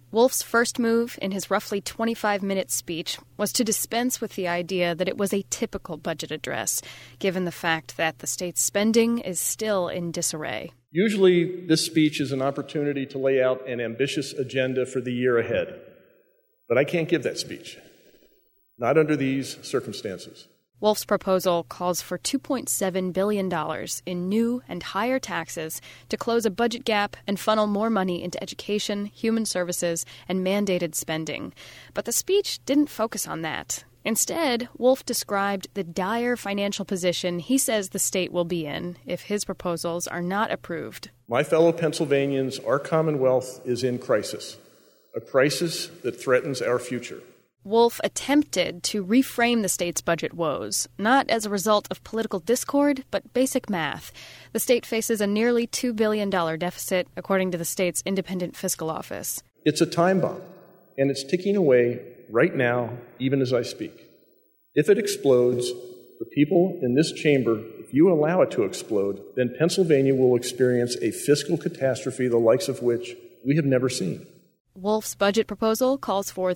Wolf's first move in his roughly 25-minute speech was to dispense with the idea that it was a typical budget address, given the fact that the state's spending is still in disarray. Usually, this speech is an opportunity to lay out an ambitious agenda for the year ahead. But I can't give that speech. Not under these circumstances. Wolf's proposal calls for $2.7 billion in new and higher taxes to close a budget gap and funnel more money into education, human services, and mandated spending. But the speech didn't focus on that. Instead, Wolf described the dire financial position he says the state will be in if his proposals are not approved. My fellow Pennsylvanians, our Commonwealth is in crisis, a crisis that threatens our future. Wolf attempted to reframe the state's budget woes, not as a result of political discord, but basic math. The state faces a nearly $2 billion deficit, according to the state's independent fiscal office. It's a time bomb, and it's ticking away right now, even as I speak. If it explodes, the people in this chamber, if you allow it to explode, then Pennsylvania will experience a fiscal catastrophe the likes of which we have never seen. Wolf's budget proposal calls for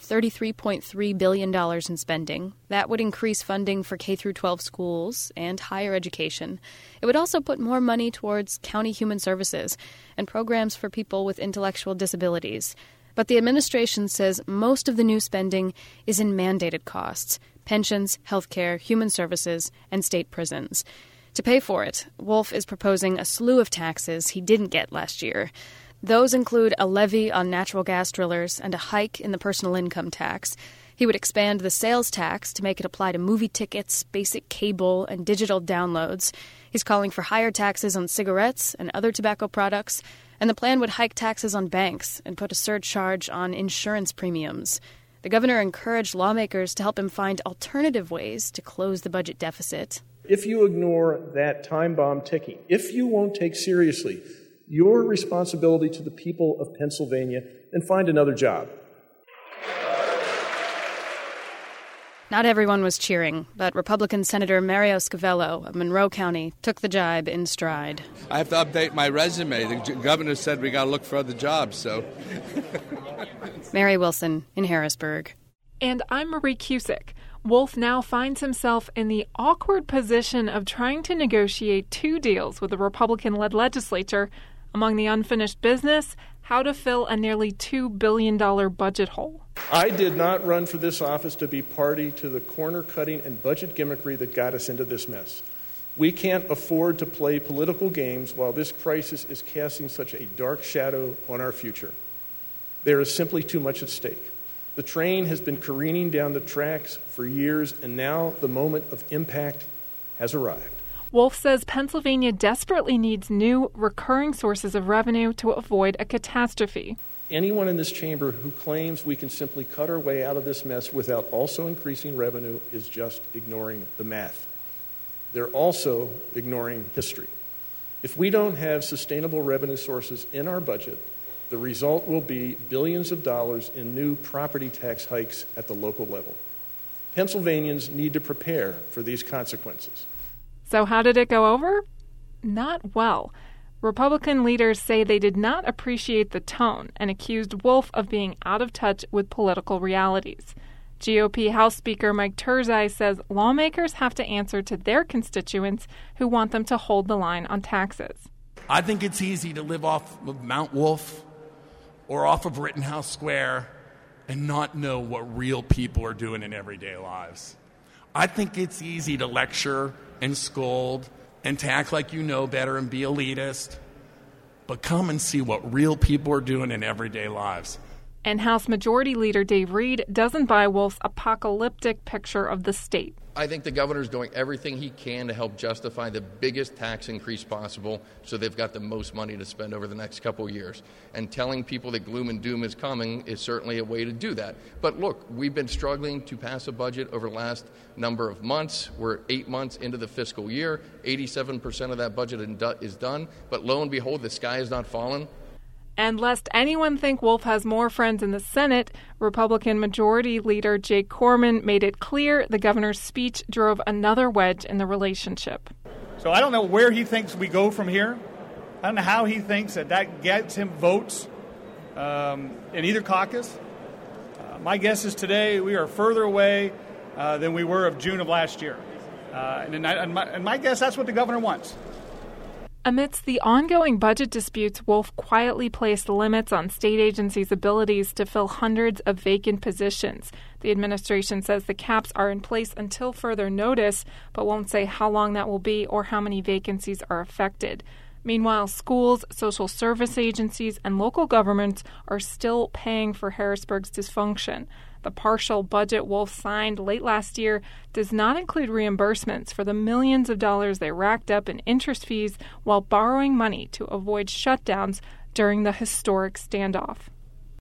$33.3 billion in spending. That would increase funding for K-12 schools and higher education. It would also put more money towards county human services and programs for people with intellectual disabilities. But the administration says most of the new spending is in mandated costs: pensions, healthcare, human services, and state prisons. To pay for it, Wolf is proposing a slew of taxes he didn't get last year. Those include a levy on natural gas drillers and a hike in the personal income tax. He would expand the sales tax to make it apply to movie tickets, basic cable, and digital downloads. He's calling for higher taxes on cigarettes and other tobacco products, and the plan would hike taxes on banks and put a surcharge on insurance premiums. The governor encouraged lawmakers to help him find alternative ways to close the budget deficit. If you ignore that time bomb ticking, if you won't take seriously your responsibility to the people of Pennsylvania, then find another job. Not everyone was cheering, but Republican Senator Mario Scavello of Monroe County took the jibe in stride. I have to update my resume. The governor said we got to look for other jobs, so. Mary Wilson in Harrisburg. And I'm Marie Cusick. Wolf now finds himself in the awkward position of trying to negotiate two deals with the Republican-led legislature. Among the unfinished business, how to fill a nearly $2 billion budget hole. I did not run for this office to be party to the corner-cutting and budget gimmickry that got us into this mess. We can't afford to play political games while this crisis is casting such a dark shadow on our future. There is simply too much at stake. The train has been careening down the tracks for years, and now the moment of impact has arrived. Wolf says Pennsylvania desperately needs new, recurring sources of revenue to avoid a catastrophe. Anyone in this chamber who claims we can simply cut our way out of this mess without also increasing revenue is just ignoring the math. They're also ignoring history. If we don't have sustainable revenue sources in our budget, the result will be billions of dollars in new property tax hikes at the local level. Pennsylvanians need to prepare for these consequences. So how did it go over? Not well. Republican leaders say they did not appreciate the tone and accused Wolf of being out of touch with political realities. GOP House Speaker Mike Turzai says lawmakers have to answer to their constituents who want them to hold the line on taxes. I think it's easy to live off of Mount Wolf or off of Rittenhouse Square and not know what real people are doing in everyday lives. I think it's easy to lecture and scold and to act like you know better and be elitist, but come and see what real people are doing in everyday lives. And House Majority Leader Dave Reed doesn't buy Wolf's apocalyptic picture of the state. I think the governor's doing everything he can to help justify the biggest tax increase possible so they've got the most money to spend over the next couple of years. And telling people that gloom and doom is coming is certainly a way to do that. But look, we've been struggling to pass a budget over the last number of months. We're 8 months into the fiscal year. 87% of that budget is done. But lo and behold, the sky has not fallen. And lest anyone think Wolf has more friends in the Senate, Republican Majority Leader Jake Corman made it clear the governor's speech drove another wedge in the relationship. So I don't know where he thinks we go from here. I don't know how he thinks that gets him votes in either caucus. My guess is today we are further away than we were of June of last year. And my guess, that's what the governor wants. Amidst the ongoing budget disputes, Wolf quietly placed limits on state agencies' abilities to fill hundreds of vacant positions. The administration says the caps are in place until further notice, but won't say how long that will be or how many vacancies are affected. Meanwhile, schools, social service agencies, and local governments are still paying for Harrisburg's dysfunction. The partial budget Wolf signed late last year does not include reimbursements for the millions of dollars they racked up in interest fees while borrowing money to avoid shutdowns during the historic standoff.